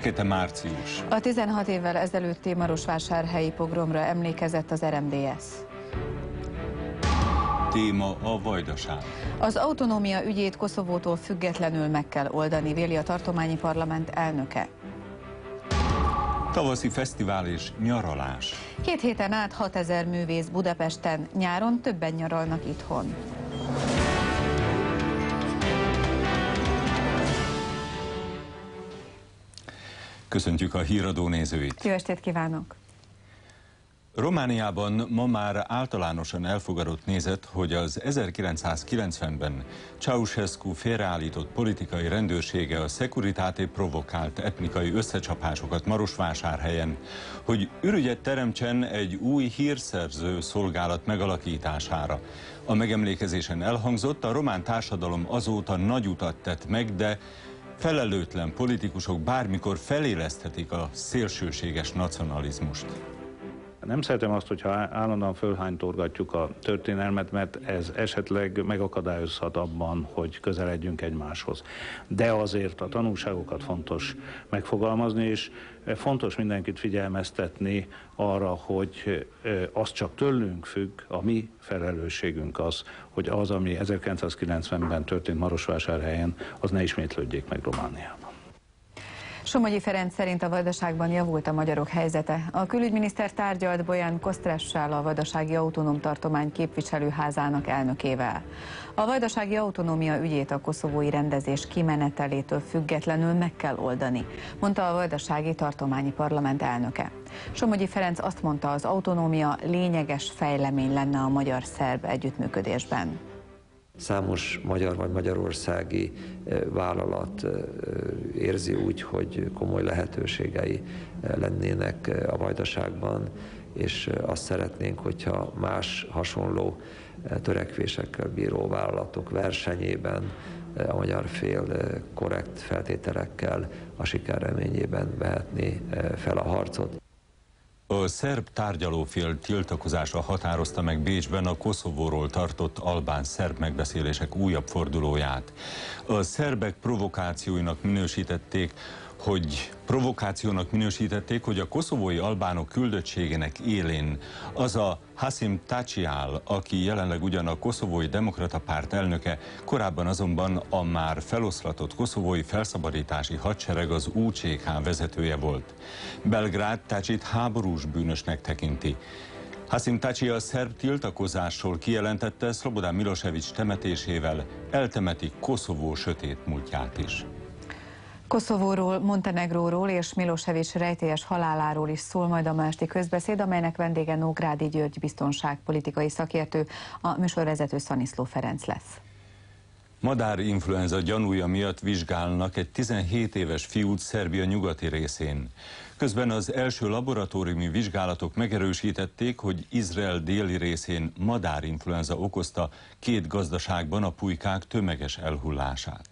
Fekete március. A 16 évvel ezelőtti marosvásárhelyi pogromra emlékezett az RMDSZ. Téma a Vajdaság. Az autonómia ügyét Koszovótól függetlenül meg kell oldani, véli a tartományi parlament elnöke. Tavaszi fesztivál és nyaralás. 2 héten át 6000 művész Budapesten, nyáron többen nyaralnak itthon. Köszöntjük a Híradó nézőit! Jó estét kívánok! Romániában ma már általánosan elfogadott nézet, hogy az 1990-ben Ceausescu félreállított politikai rendőrsége a Securitate provokált etnikai összecsapásokat Marosvásárhelyen, hogy ürügyet teremtsen egy új hírszerző szolgálat megalakítására. A megemlékezésen elhangzott, a román társadalom azóta nagy utat tett meg, de felelőtlen politikusok bármikor feléleszthetik a szélsőséges nacionalizmust. Nem szeretem azt, hogyha állandóan fölhánytorgatjuk a történelmet, mert ez esetleg megakadályozhat abban, hogy közeledjünk egymáshoz. De azért a tanulságokat fontos megfogalmazni, és fontos mindenkit figyelmeztetni arra, hogy az csak tőlünk függ, a mi felelősségünk az, hogy az, ami 1990-ben történt Marosvásárhelyen, az ne ismétlődjék meg Romániában. Somogyi Ferenc szerint a Vajdaságban javult a magyarok helyzete. A külügyminiszter tárgyalt Bojan Kostressal, a Vajdasági Autonóm Tartomány képviselőházának elnökével. A vajdasági autonómia ügyét a koszovói rendezés kimenetelétől függetlenül meg kell oldani, mondta a Vajdasági Tartományi Parlament elnöke. Somogyi Ferenc azt mondta, az autonómia lényeges fejlemény lenne a magyar-szerb együttműködésben. Számos magyar vagy magyarországi vállalat érzi úgy, hogy komoly lehetőségei lennének a Vajdaságban, és azt szeretnénk, hogyha más hasonló törekvésekkel bíró vállalatok versenyében a magyar fél korrekt feltételekkel a siker reményében vehetné fel a harcot. A szerb tárgyalófél tiltakozása határozta meg Bécsben a Koszovóról tartott albán-szerb megbeszélések újabb fordulóját. A szerbek provokációnak minősítették, hogy a koszovói albánok küldöttségének élén az a Hasim Thaçi, aki jelenleg ugyan a koszovói demokrata párt elnöke, korábban azonban a már feloszlatott koszovói felszabadítási hadsereg, az UÇK vezetője volt. Belgrád Thaçit háborús bűnösnek tekinti. Hasim Thaçi a szerb tiltakozásról kijelentette, Slobodan Milošević temetésével eltemeti Koszovó sötét múltját is. Koszovóról, Montenegróról és Milošević rejtélyes haláláról is szól majd a ma esti közbeszéd, amelynek vendége Nógrádi György biztonságpolitikai szakértő, a műsorvezető Szaniszló Ferenc lesz. Madárinfluenza gyanúja miatt vizsgálnak egy 17 éves fiút Szerbia nyugati részén. Közben az első laboratóriumi vizsgálatok megerősítették, hogy Izrael déli részén madárinfluenza okozta 2 gazdaságban a pulykák tömeges elhullását.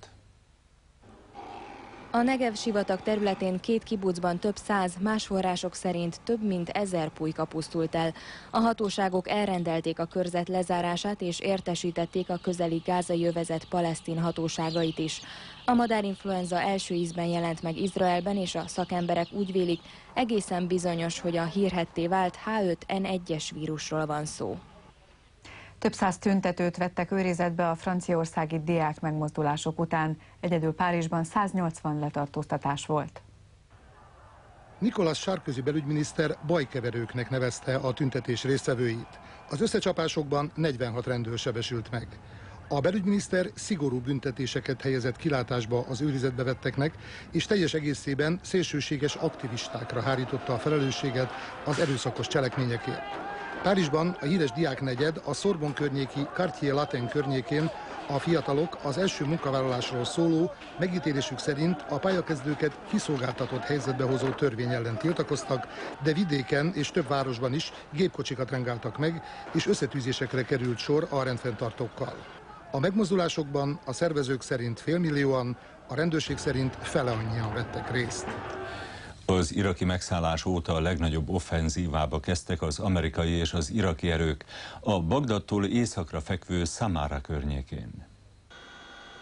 A Negev sivatag területén 2 kibucban több száz, más források szerint több mint 1000 pulyka pusztult el. A hatóságok elrendelték a körzet lezárását és értesítették a közeli gázai övezet palesztin hatóságait is. A madárinfluenza első ízben jelent meg Izraelben, és a szakemberek úgy vélik, egészen bizonyos, hogy a hírhedté vált H5N1-es vírusról van szó. Több száz tüntetőt vettek őrizetbe a franciaországi diák megmozdulások után. Egyedül Párizsban 180 letartóztatás volt. Nicolas Sarkozy belügyminiszter bajkeverőknek nevezte a tüntetés résztvevőit. Az összecsapásokban 46 rendőr sebesült meg. A belügyminiszter szigorú büntetéseket helyezett kilátásba az őrizetbe vetteknek, és teljes egészében szélsőséges aktivistákra hárította a felelősséget az erőszakos cselekményekért. Párizsban a híres diáknegyed, a Sorbonne környéki Quartier Latin környékén a fiatalok az első munkavállalásról szóló, megítélésük szerint a pályakezdőket kiszolgáltatott helyzetbe hozó törvény ellen tiltakoztak, de vidéken és több városban is gépkocsikat rengáltak meg, és összetűzésekre került sor a rendfenntartókkal. A megmozdulásokban a szervezők szerint félmillióan, a rendőrség szerint fele annyian vettek részt. Az iraki megszállás óta a legnagyobb offenzívába kezdtek az amerikai és az iraki erők a Bagdadtól északra fekvő Szamára környékén.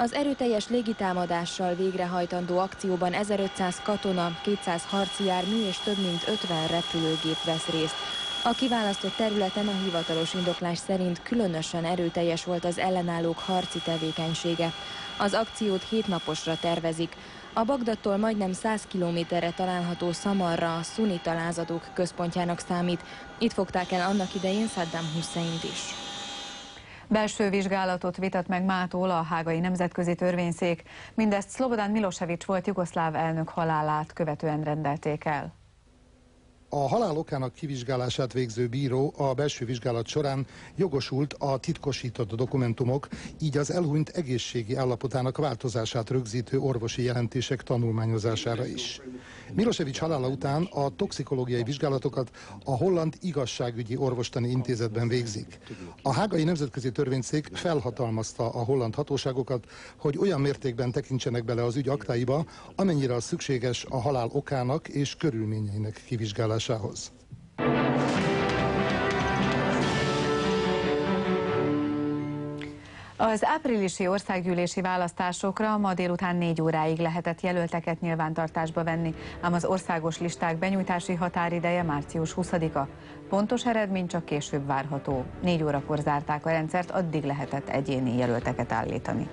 Az erőteljes légitámadással végrehajtandó akcióban 1500 katona, 200 harci jármű és több mint 50 repülőgép vesz részt. A kiválasztott területen a hivatalos indoklás szerint különösen erőteljes volt az ellenállók harci tevékenysége. Az akciót 7 naposra tervezik. A Bagdadtól majdnem 100 kilométerre található Szamarra a szunita lázadók központjának számít. Itt fogták el annak idején Saddam Husseint is. Belső vizsgálatot vitat meg mától a hágai nemzetközi törvényszék. Mindezt Szlobodan Milosevic volt jugoszláv elnök halálát követően rendelték el. A halál okának kivizsgálását végző bíró a belső vizsgálat során jogosult a titkosított dokumentumok, így az elhunyt egészségi állapotának változását rögzítő orvosi jelentések tanulmányozására is. Milosevic halála után a toxikológiai vizsgálatokat a Holland Igazságügyi Orvostani Intézetben végzik. A hágai nemzetközi törvényszék felhatalmazta a holland hatóságokat, hogy olyan mértékben tekintsenek bele az ügy aktáiba, amennyire az szükséges a halál okának és körülményeinek kivizsgálásához. Az áprilisi országgyűlési választásokra ma délután 4 óráig lehetett jelölteket nyilvántartásba venni, ám az országos listák benyújtási határideje március 20-a. Pontos eredmény csak később várható. 4 órakor zárták a rendszert, addig lehetett egyéni jelölteket állítani.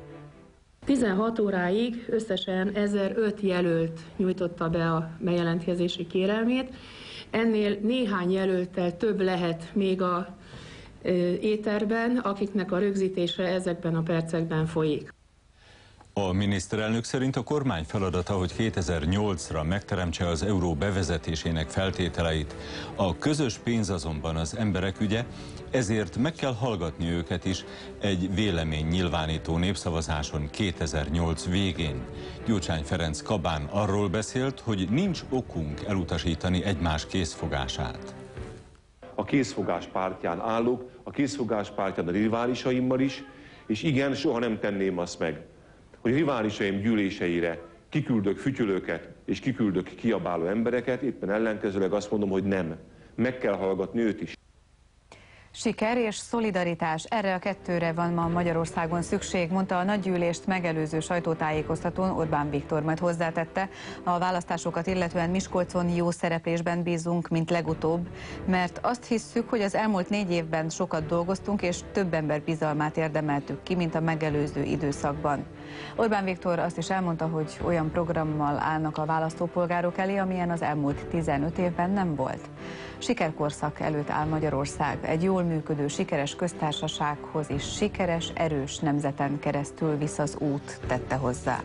16 óráig összesen 1005 jelölt nyújtotta be a bejelentkezési kérelmét. Ennél néhány jelölttel több lehet még a éterben, akiknek a rögzítése ezekben a percekben folyik. A miniszterelnök szerint a kormány feladata, hogy 2008-ra megteremtse az euró bevezetésének feltételeit. A közös pénz azonban az emberek ügye, ezért meg kell hallgatni őket is egy véleménynyilvánító népszavazáson 2008 végén. Gyurcsány Ferenc Kabán arról beszélt, hogy nincs okunk elutasítani egymás készfogását. A készfogás pártján állok, a készfogás pártján a riválisaimmal is, és igen, soha nem tenném azt meg, hogy riválisaim gyűléseire kiküldök fütyülőket és kiküldök kiabáló embereket, éppen ellenkezőleg azt mondom, hogy nem. Meg kell hallgatni őt is. Siker és szolidaritás, erre a kettőre van ma Magyarországon szükség, mondta a nagygyűlést megelőző sajtótájékoztatón Orbán Viktor, majd hozzátette, a választásokat illetően Miskolcon jó szereplésben bízunk, mint legutóbb, mert azt hisszük, hogy az elmúlt 4 évben sokat dolgoztunk, és több ember bizalmát érdemeltük ki, mint a megelőző időszakban. Orbán Viktor azt is elmondta, hogy olyan programmal állnak a választópolgárok elé, amilyen az elmúlt 15 évben nem volt. Sikerkorszak előtt áll Magyarország, egy jól működő, sikeres köztársasághoz és sikeres, erős nemzeten keresztül visz az út, tette hozzá.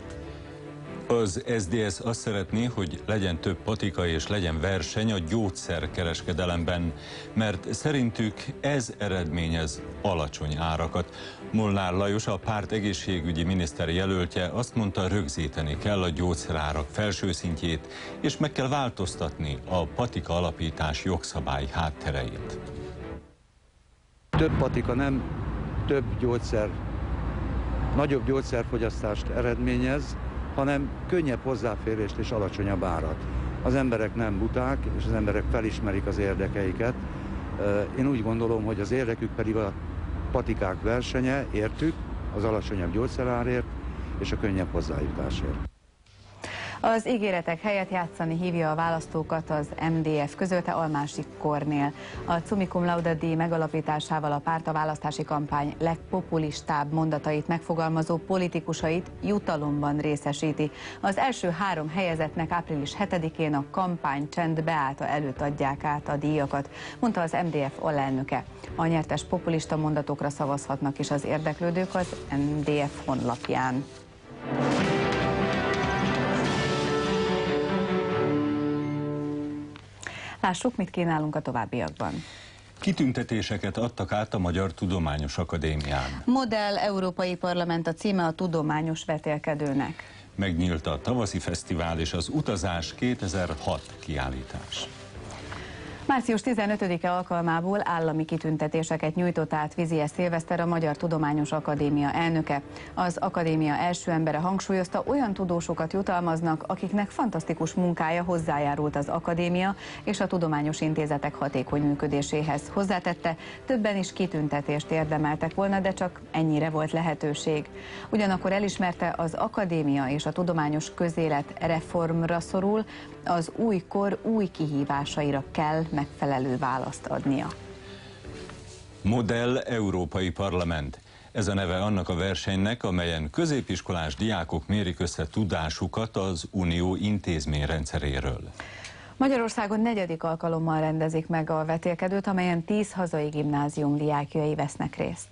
Az SZDSZ azt szeretné, hogy legyen több patika és legyen verseny a gyógyszerkereskedelemben, mert szerintük ez eredményez alacsony árakat. Molnár Lajos, a párt egészségügyi miniszter jelöltje azt mondta, rögzíteni kell a gyógyszerárak felső szintjét, és meg kell változtatni a patika alapítás jogszabály háttereit. Több patika nem több gyógyszer, nagyobb gyógyszerfogyasztást eredményez, hanem könnyebb hozzáférést és alacsonyabb árat. Az emberek nem buták, és az emberek felismerik az érdekeiket. Én úgy gondolom, hogy az érdekük pedig a patikák versenye, értük, az alacsonyabb gyógyszerárért és a könnyebb hozzájutásért. Az ígéretek helyett játszani hívja a választókat az MDF, közölte Almási Kornél. A Summa Cum Laude díj megalapításával a párt a választási kampány legpopulistább mondatait megfogalmazó politikusait jutalomban részesíti. Az első 3 helyezettnek április 7-én a kampánycsend beállta előtt adják át a díjakat, mondta az MDF alelnöke. A nyertes populista mondatokra szavazhatnak is az érdeklődők az MDF honlapján. Lássuk, mit kínálunk a továbbiakban. Kitüntetéseket adtak át a Magyar Tudományos Akadémián. Modell Európai Parlament a címe a tudományos vetélkedőnek. Megnyílt a tavaszi fesztivál és az Utazás 2006 kiállítás. Március 15-e alkalmából állami kitüntetéseket nyújtott át Vizie Szilveszter, a Magyar Tudományos Akadémia elnöke. Az akadémia első embere hangsúlyozta, olyan tudósokat jutalmaznak, akiknek fantasztikus munkája hozzájárult az akadémia és a tudományos intézetek hatékony működéséhez. Hozzátette, többen is kitüntetést érdemeltek volna, de csak ennyire volt lehetőség. Ugyanakkor elismerte, az akadémia és a tudományos közélet reformra szorul, az új kor új kihívásaira kell megfelelő választ adnia. Modell Európai Parlament. Ez a neve annak a versenynek, amelyen középiskolás diákok mérik össze tudásukat az Unió intézményrendszeréről. Magyarországon 4. alkalommal rendezik meg a vetélkedőt, amelyen 10 hazai gimnázium diákjai vesznek részt.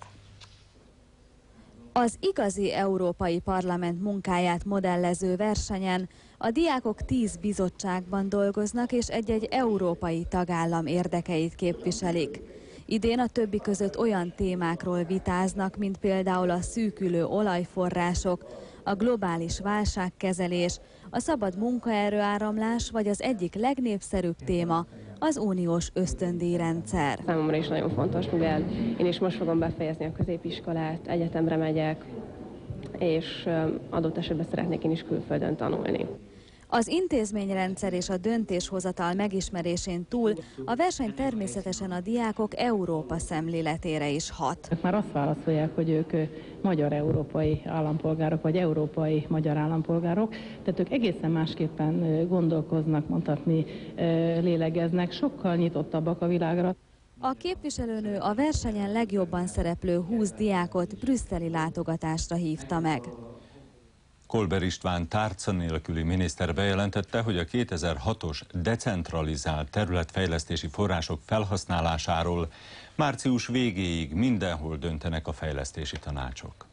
Az igazi Európai Parlament munkáját modellező versenyen a diákok 10 bizottságban dolgoznak, és egy-egy európai tagállam érdekeit képviselik. Idén a többi között olyan témákról vitáznak, mint például a szűkülő olajforrások, a globális válságkezelés, a szabad munkaerőáramlás, vagy az egyik legnépszerűbb téma, az uniós ösztöndíjrendszer. Számomra is nagyon fontos, mivel én is most fogom befejezni a középiskolát, egyetemre megyek, és adott esetben szeretnék én is külföldön tanulni. Az intézményrendszer és a döntéshozatal megismerésén túl a verseny természetesen a diákok Európa szemléletére is hat. Ők már azt válaszolják, hogy ők magyar-európai állampolgárok, vagy európai magyar állampolgárok, tehát ők egészen másképpen gondolkoznak, mondhatni, lélegeznek, sokkal nyitottabbak a világra. A képviselőnő a versenyen legjobban szereplő 20 diákot brüsszeli látogatásra hívta meg. Kolber István tárca nélküli miniszter bejelentette, hogy a 2006-os decentralizált területfejlesztési források felhasználásáról március végéig mindenhol döntenek a fejlesztési tanácsok.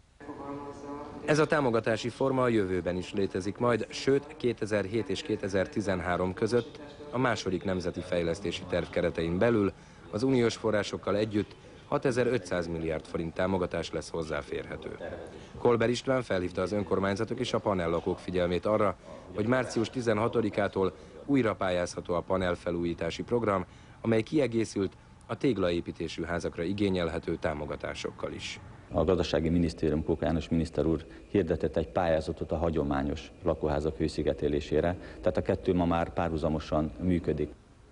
Ez a támogatási forma a jövőben is létezik majd, sőt 2007 és 2013 között a második nemzeti fejlesztési terv keretein belül az uniós forrásokkal együtt 6500 milliárd forint támogatás lesz hozzáférhető. Kolber István felhívta az önkormányzatok és a panellakók figyelmét arra, hogy március 16-ától újra pályázható a panelfelújítási program, amely kiegészült a téglaépítésű házakra igényelhető támogatásokkal is. A gazdasági minisztérium, Kóka János miniszter úr hirdetett egy pályázatot a hagyományos lakóházak hőszigetelésére, tehát a kettő ma már párhuzamosan működik.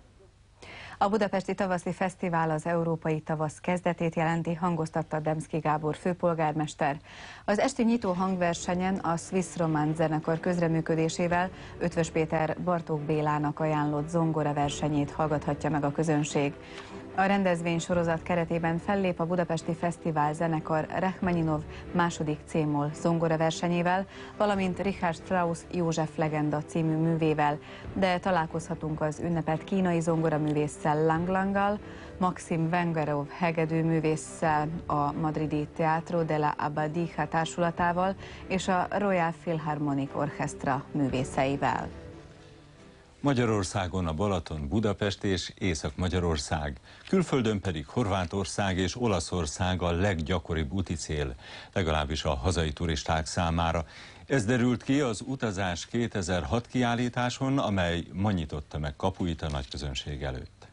A Budapesti Tavaszi Fesztivál az Európai Tavasz kezdetét jelenti, hangoztatta Demszky Gábor főpolgármester. Az esti nyitó hangversenyen a Swiss Romance zenekar közreműködésével Ötvös Péter Bartók Bélának ajánlott zongora versenyét hallgathatja meg a közönség. A rendezvény sorozat keretében fellép a Budapesti Fesztivál zenekar Rachmaninov második C-moll zongora versenyével, valamint Richard Strauss József legenda című művével, de találkozhatunk az ünnepelt kínai zongoraművésszel Lang Langgal, Maxim Vengerov hegedűművésszel, a madridi Teatro de la Abadija társulatával és a Royal Philharmonic Orchestra művészeivel. Magyarországon a Balaton, Budapest és Észak-Magyarország, külföldön pedig Horvátország és Olaszország a leggyakoribb úti cél, legalábbis a hazai turisták számára. Ez derült ki az Utazás 2006 kiállításon, amely ma nyitotta meg kapuit a nagyközönség előtt.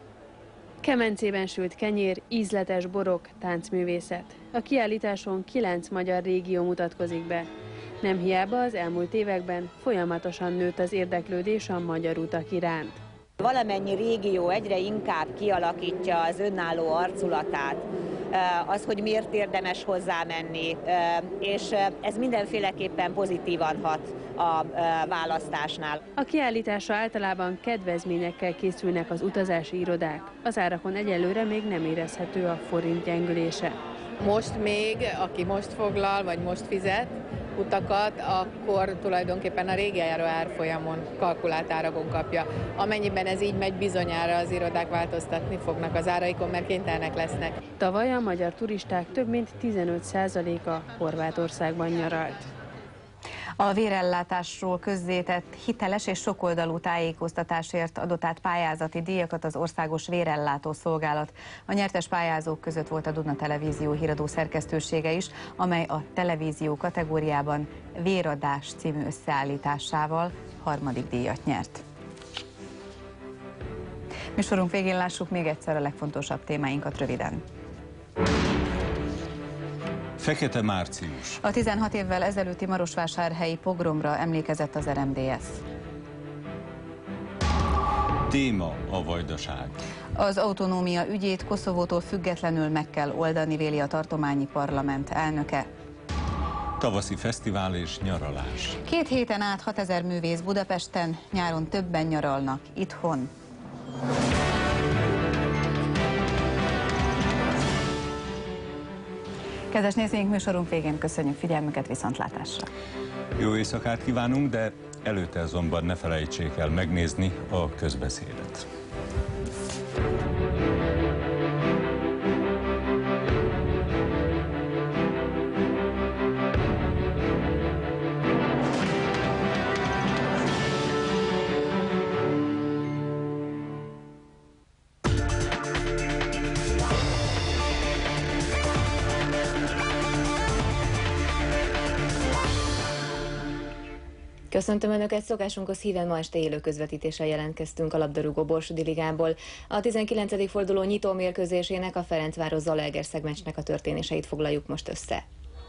Kemencében sült kenyér, ízletes borok, táncművészet. A kiállításon 9 magyar régió mutatkozik be. Nem hiába az elmúlt években folyamatosan nőtt az érdeklődés a magyar utak iránt. Valamennyi régió egyre inkább kialakítja az önálló arculatát, az, hogy miért érdemes hozzá menni, és ez mindenféleképpen pozitívan hat a választásnál. A kiállításra általában kedvezményekkel készülnek az utazási irodák. Az árakon egyelőre még nem érezhető a forint gyengülése. Most még, aki most foglal, vagy most fizet utakat, akkor tulajdonképpen a régi árfolyamon, kalkulált árakon kapja. Amennyiben ez így megy, bizonyára az irodák változtatni fognak az áraikon, mert kénytelenek lesznek. Tavaly a magyar turisták több mint 15%-a Horvátországban nyaralt. A vérellátásról közzétett hiteles és sokoldalú tájékoztatásért adott át pályázati díjakat az Országos Vérellátó Szolgálat. A nyertes pályázók között volt a Duna Televízió híradó szerkesztősége is, amely a televízió kategóriában Véradás című összeállításával 3. díjat nyert. Műsorunk végén lássuk még egyszer a legfontosabb témáinkat röviden. Fekete március. A 16 évvel ezelőtti marosvásárhelyi pogromra emlékezett az RMDSZ. Téma a Vajdaság. Az autonómia ügyét Koszovótól függetlenül meg kell oldani, véli a tartományi parlament elnöke. Tavaszi fesztivál és nyaralás. 2 héten át 6000 művész Budapesten, nyáron többen nyaralnak itthon. Kedves nézőink, műsorunk végén köszönjük figyelmüket, viszontlátásra! Jó éjszakát kívánunk, de előtte azonban ne felejtsék el megnézni a közbeszédet. Köszöntöm Önöket, szokásunkhoz híven ma este élő közvetítéssel jelentkeztünk a labdarúgó Borsodi Ligából. A 19. forduló nyitó mérkőzésének, a Ferencváros-Zalaegerszeg meccsnek a történéseit foglaljuk most össze.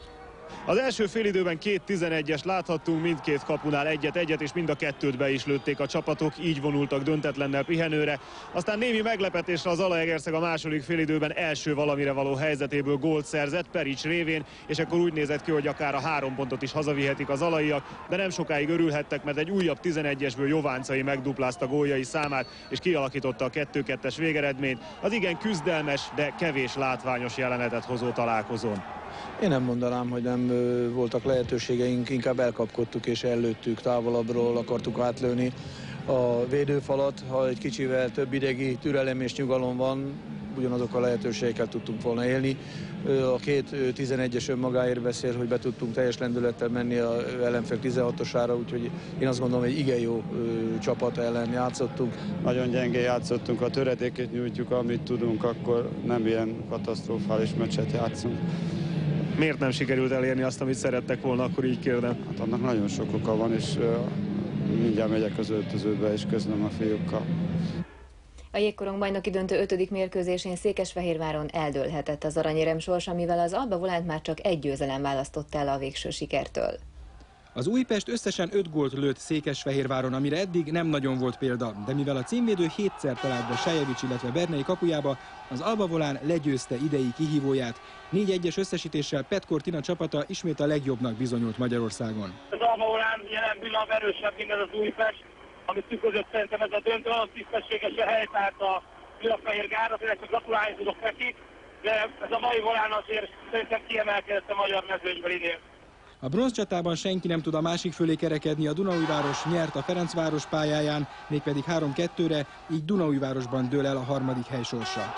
Az első félidőben 2 11-es láthattunk, mindkét kapunál egyet, és mind a kettőt be is lőtték a csapatok, így vonultak döntetlennel pihenőre. Aztán némi meglepetésre az Zalaegerszeg a második félidőben első valamire való helyzetéből gólt szerzett Perics révén, és akkor úgy nézett ki, hogy akár a 3 pontot is hazavihetik az zalaiak, de nem sokáig örülhettek, mert egy újabb 11-esből Jováncai megduplázta góljai számát, és kialakította a 2-2-es végeredményt az igen küzdelmes, de kevés látványos jelenetet hozó találkozón. Én nem mondanám, hogy nem voltak lehetőségeink, inkább elkapkodtuk és ellőttük, távolabbról akartuk átlőni a védőfalat. Ha egy kicsivel több idegi türelem és nyugalom van, ugyanazok a lehetőségekkel tudtunk volna élni. A 2 11-es önmagáért beszél, hogy be tudtunk teljes lendülettel menni az ellenfél 16-osára, úgyhogy én azt gondolom, hogy igen jó csapat ellen játszottunk. Nagyon gyengén játszottunk, ha töredékét nyújtjuk, amit tudunk, akkor nem ilyen katasztrofális meccset játszunk. Miért nem sikerült elérni azt, amit szerettek volna, akkor így kérdem? Hát annak nagyon sok oka van, és mindjárt megyek az öltözőbe, és közlöm a fiúkkal. A jégkorong bajnoki döntő 5. mérkőzésén Székesfehérváron eldőlhetett az aranyérem sorsa, mivel az Alba Volánt már csak egy győzelem választott el a végső sikertől. Az Újpest összesen 5 gólt lőtt Székesfehérváron, amire eddig nem nagyon volt példa, de mivel a címvédő 7-szer talált be Sejevics, illetve Bernei kapujába, az Alba Volán legyőzte idei kihívóját. 4-1-es összesítéssel Petkor Tina csapata ismét a legjobbnak bizonyult Magyarországon. Az Alba Volán jelen pillanatban erősebb, mint ez az Újpest, amit tükrözött szerintem ez a döntő, az tisztességesen helytárt a Gyulafehér Gárda, tényleg csak gratulálni tudok neki, de ez a mai Volán azért szerintem kiemelkedett a magyar mezőnyből idén. A bronzcsatában senki nem tud a másik fölé kerekedni, a Dunaújváros nyert a Ferencváros pályáján, mégpedig 3-2-re, így Dunaújvárosban dől el a 3. hely sorsa.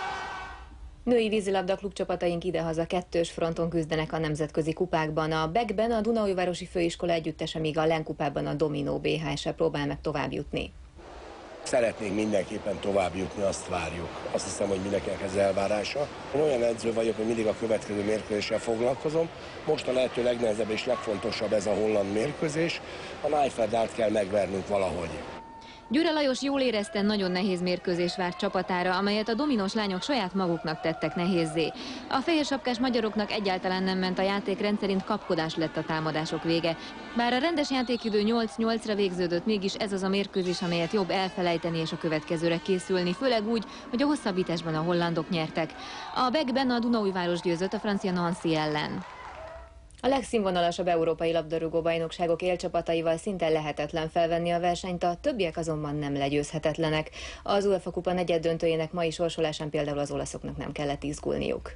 Női vízilabda klubcsapataink idehaza 2-ös fronton küzdenek a nemzetközi kupákban. A BEK-ben a Dunaújvárosi Főiskola együttese, míg a LEN kupában a Dominó BHS-e próbál meg tovább jutni. Szeretnénk mindenképpen tovább jutni, azt várjuk. Azt hiszem, hogy mindenkinek ez elvárása. Én olyan edző vagyok, hogy mindig a következő mérkőzéssel foglalkozom. Most a lehető legnehezebb és legfontosabb ez a holland mérkőzés. A Nájfeldárt kell megvernünk valahogy. Győre Lajos jól érezte, nagyon nehéz mérkőzés várt csapatára, amelyet a dominós lányok saját maguknak tettek nehézzé. A fehérsapkás magyaroknak egyáltalán nem ment a játék, rendszerint kapkodás lett a támadások vége. Bár a rendes játékidő 8-8-ra végződött, mégis ez az a mérkőzés, amelyet jobb elfelejteni és a következőre készülni, főleg úgy, hogy a hosszabbításban a hollandok nyertek. A BEK-ben a Dunaújváros győzött a francia Nancy ellen. A legszínvonalasabb európai labdarúgó-bajnokságok élcsapataival szinte lehetetlen felvenni a versenyt, a többiek azonban nem legyőzhetetlenek. Az UEFA Kupa negyeddöntőjének mai sorsolásán például az olaszoknak nem kellett izgulniuk.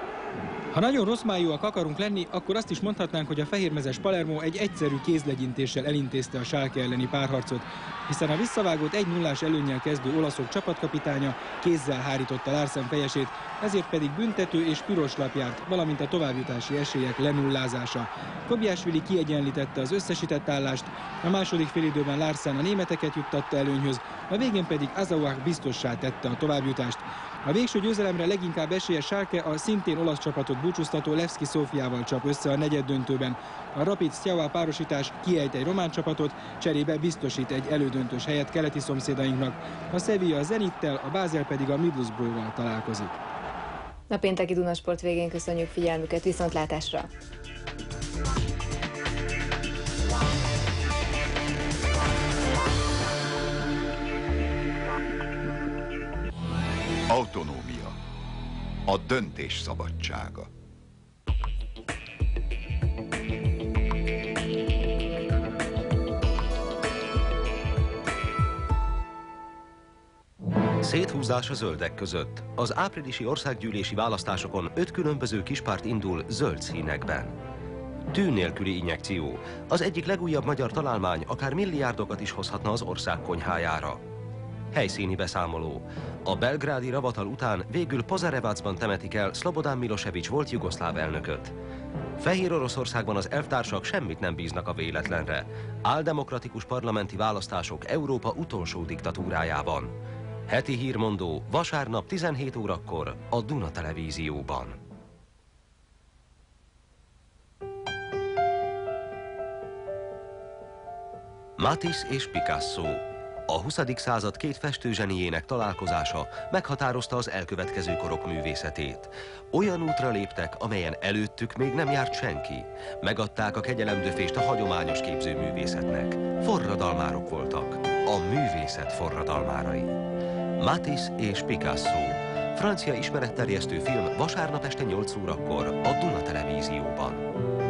Ha nagyon rossz májúak akarunk lenni, akkor azt is mondhatnánk, hogy a fehérmezes Palermo egy egyszerű kézlegyintéssel elintézte a Schalke elleni párharcot, hiszen a visszavágott 1-0-ás előnnyel kezdő olaszok csapatkapitánya kézzel hárította Larsen fejesét, ezért pedig büntető és piros lap járt, valamint a továbbjutási esélyek lenullázása. Kobiásvili kiegyenlítette az összesített állást, a második félidőben Larsen a németeket juttatta előnyhöz, a végén pedig Azauach biztossá tette a továbbjutást. A végső győzelemre leginkább esélyes Schalke a szintén olasz csapatot búcsúztató Levski Szófiával csap össze a negyeddöntőben. A Rapid Steaua párosítás kiejt egy román csapatot, cserébe biztosít egy elődöntős helyet keleti szomszédainknak. A Sevilla a Zenittel, a Basel pedig a Middlesbrough-val találkozik. A pénteki Dunasport végén köszönjük figyelmüket, viszontlátásra! Autonómia. A döntés szabadsága. Széthúzás a zöldek között. Az áprilisi országgyűlési választásokon 5 különböző kispárt indul zöld színekben. Tű nélküli injekció. Az egyik legújabb magyar találmány akár milliárdokat is hozhatna az ország konyhájára. Helyszíni beszámoló. A belgrádi ravatal után végül Pozarevacban temetik el Szlobodan Milosevic volt jugoszláv elnököt. Fehér Oroszországban az elvtársak semmit nem bíznak a véletlenre. Áldemokratikus parlamenti választások Európa utolsó diktatúrájában. Heti hírmondó vasárnap 17 órakor a Duna Televízióban. Matisse és Picasso. A 20. század két festőzseniének találkozása meghatározta az elkövetkező korok művészetét. Olyan útra léptek, amelyen előttük még nem járt senki. Megadták a kegyelemdöfést a hagyományos képzőművészetnek. Forradalmárok voltak. A művészet forradalmárai. Matisse és Picasso. Francia ismeretterjesztő film vasárnap este 8 órakor a Duna Televízióban.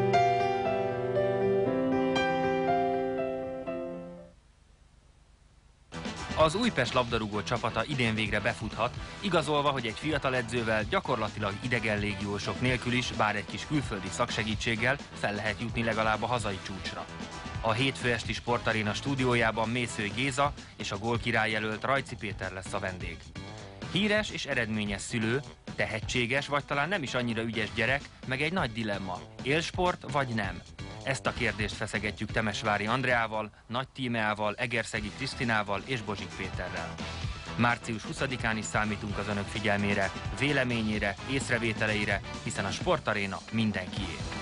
Az Újpest labdarúgó csapata idén végre befuthat, igazolva, hogy egy fiatal edzővel gyakorlatilag idegen légiósok nélkül is, bár egy kis külföldi szaksegítséggel fel lehet jutni legalább a hazai csúcsra. A hétfő esti Sportaréna stúdiójában Mészői Géza és a gólkirály jelölt Rajci Péter lesz a vendég. Híres és eredményes szülő, tehetséges vagy talán nem is annyira ügyes gyerek, meg egy nagy dilemma. Élsport vagy nem? Ezt a kérdést feszegetjük Temesvári Andreával, Nagy Tímeával, Egerszegi Krisztinával és Bozsik Péterrel. Március 20-án is számítunk az önök figyelmére, véleményére, észrevételeire, hiszen a Sportaréna mindenkié.